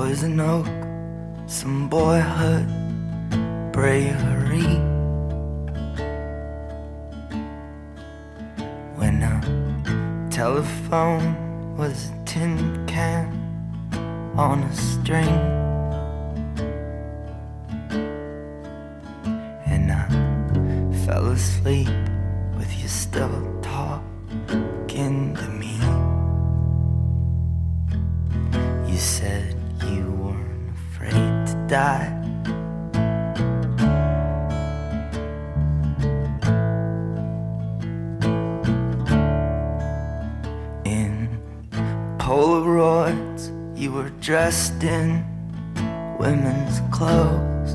poison oak, some boyhood bravery. When a telephone was a tin can on a string, and I fell asleep with you still talking to me. You said you weren't afraid to die. In Polaroids, you were dressed in women's clothes.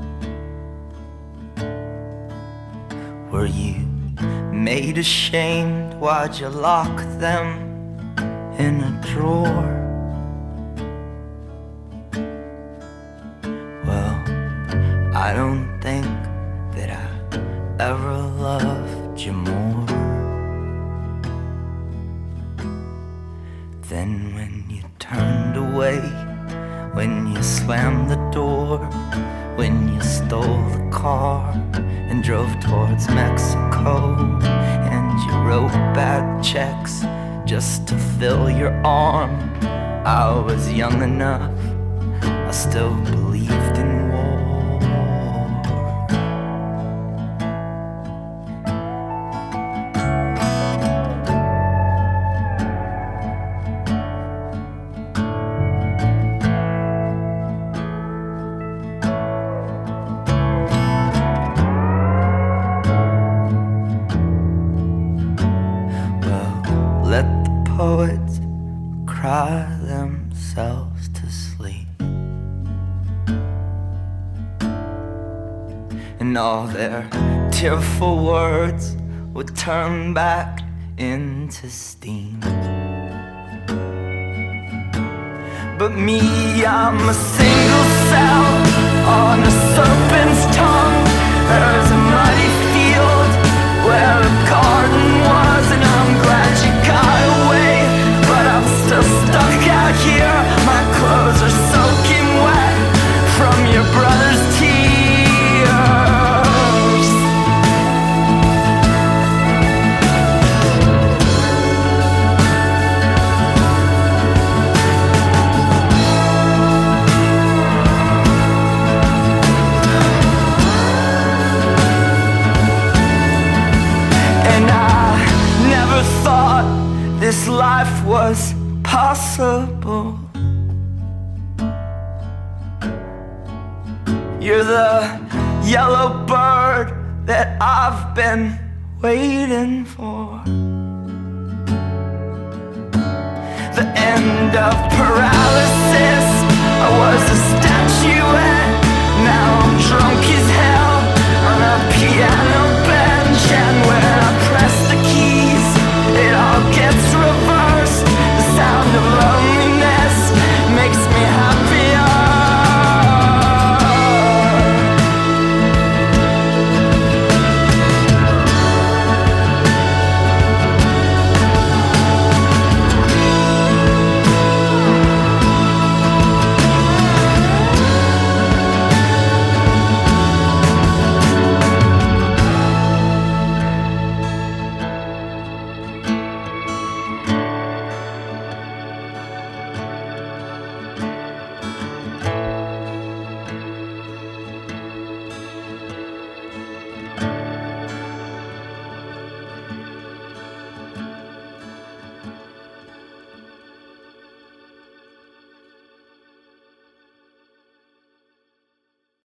Were you made ashamed? Why'd you lock them in a drawer? Well, I don't think that I ever loved you more than when you turned away, when you slammed the door, when you stole the car and drove towards Mexico, and you wrote bad checks just to fill your arm. I was young enough, I still believed in war. Let the poets cry themselves to sleep, and all their tearful words would turn back into steam. But me, I'm a single cell on a serpent's tongue. There's a muddy field where a garden was, and I'm glad you got away, but I'm still stuck out here. My clothes are soaking wet from your brother's tears. And I never thought this life was possible. You're the yellow bird that I've been waiting for. The end of paralysis. I was a statue